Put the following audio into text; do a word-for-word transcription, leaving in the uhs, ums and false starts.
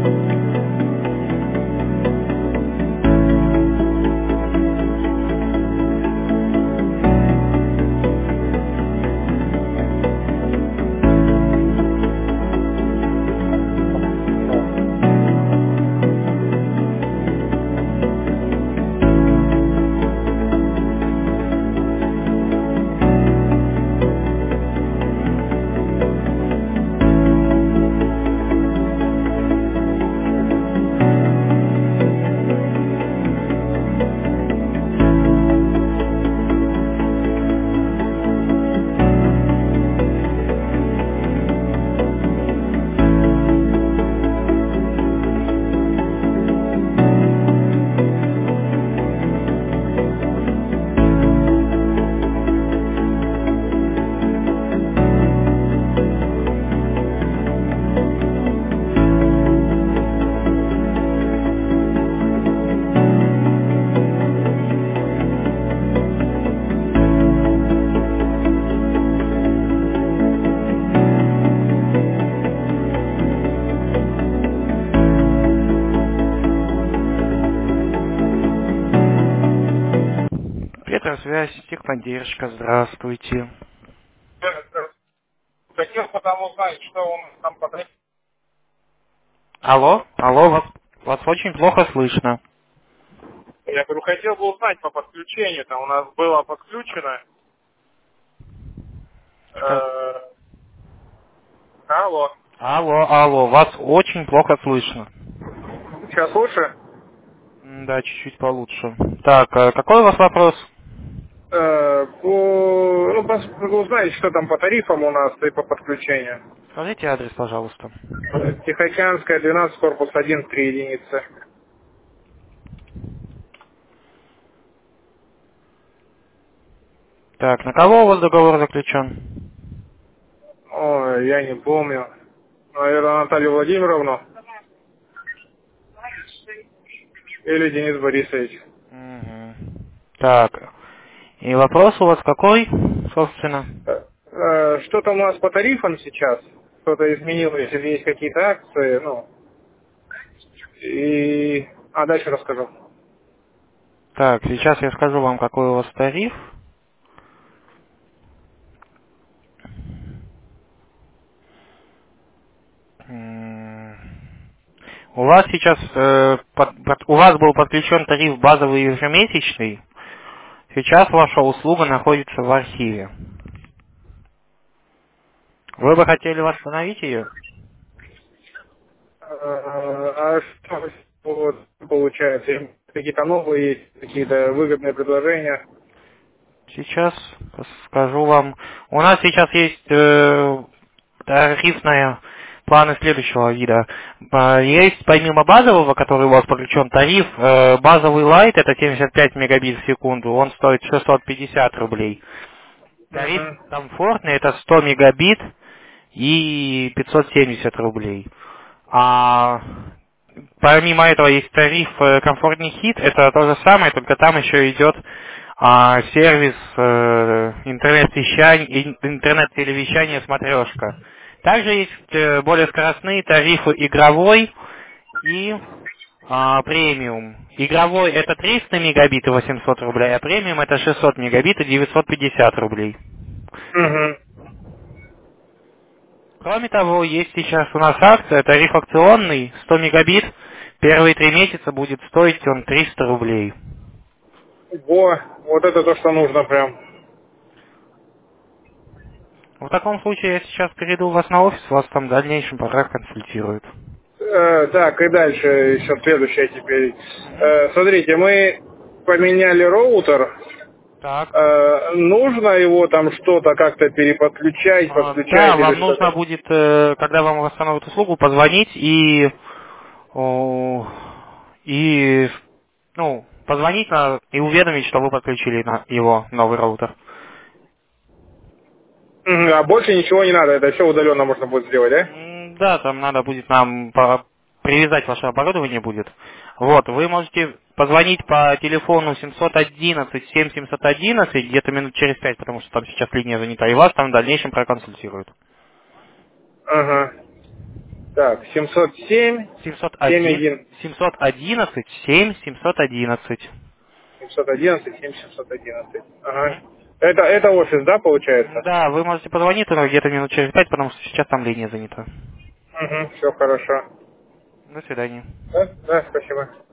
Связь, техподдержка, здравствуйте. Хотел потому узнать, что у нас там потребуется. Алло, алло, вас, вас очень плохо слышно. Я говорю, хотел бы узнать по подключению. Там у нас было подключено. Ска- э, Алло. Алло, алло, вас очень плохо слышно. Сейчас лучше? М, Да, чуть-чуть получше. Так, а какой у вас вопрос? Э, по... Ну, пос- узнать, что там по тарифам у нас и по подключению. Скажите адрес, пожалуйста. Тихоокеанская, двенадцать, корпус один, три единицы. Так, на кого у вас договор заключен? Ой, я не помню. Наверное, Наталью Владимировну или Денис Борисович. Мгм. Так, и вопрос у вас какой, собственно? Э, э, Что там у нас по тарифам сейчас? Что-то изменилось, или есть какие-то акции, ну, и... А дальше расскажу. Так, сейчас я скажу вам, какой у вас тариф. М, У вас сейчас э, под- под- у вас был подключен тариф базовый ежемесячный. Сейчас ваша услуга находится в архиве. Вы бы хотели восстановить ее? Э, А что вот получается? Какие-то новые есть, какие-то выгодные предложения? Сейчас скажу вам. У нас сейчас есть э, тарифные планы следующего вида. А, Есть помимо базового, который у вас подключен тариф, э, базовый лайт, это семьдесят пять мегабит в секунду, он стоит шестьсот пятьдесят рублей. Тариф Угу. комфортный, это сто мегабит и пятьсот семьдесят рублей. А помимо этого есть тариф э, комфортный хит, это то же самое, только там еще идет а, сервис э, интернет-вещания, интернет-телевещания смотрешка. Также есть э, более скоростные тарифы игровой и а, премиум. Игровой это триста мегабит и восемьсот рублей, а премиум это шестьсот мегабит и девятьсот пятьдесят рублей. Угу. Кроме того, есть сейчас у нас акция, тариф акционный, сто мегабит, первые три месяца будет стоить он триста рублей. Во, вот это то, что нужно прям. В таком случае я сейчас перейду вас на офис, вас там в дальнейшем пока консультируют. Э, так, и дальше еще следующее теперь. Мгм. Э, смотрите, мы поменяли роутер. Так. Э, нужно его там что-то как-то переподключать, А, да, подключать или вам нужно что-то? будет, э, когда вам восстановят услугу, позвонить и, о, и ну, позвонить на, и уведомить, что вы подключили на его новый роутер. Мгм, а больше ничего не надо, это все удаленно можно будет сделать, да? М, Да, там надо будет нам по- привязать ваше оборудование будет. Вот, вы можете позвонить по телефону семьсот одиннадцать семь семьсот одиннадцать где-то минут через пять, потому что там сейчас линия занята, и вас там в дальнейшем проконсультируют. Ага. Так, семьсот семь, семьсот семь один, один, семьсот одиннадцать, семь семьсот одиннадцать. семьсот одиннадцать, семь семьсот одиннадцать. Ага. Мгм. Это, это офис, да, получается? Да, вы можете позвонить туда где-то минут через пять, потому что сейчас там линия занята. Угу, все хорошо. До свидания. Да, да, спасибо.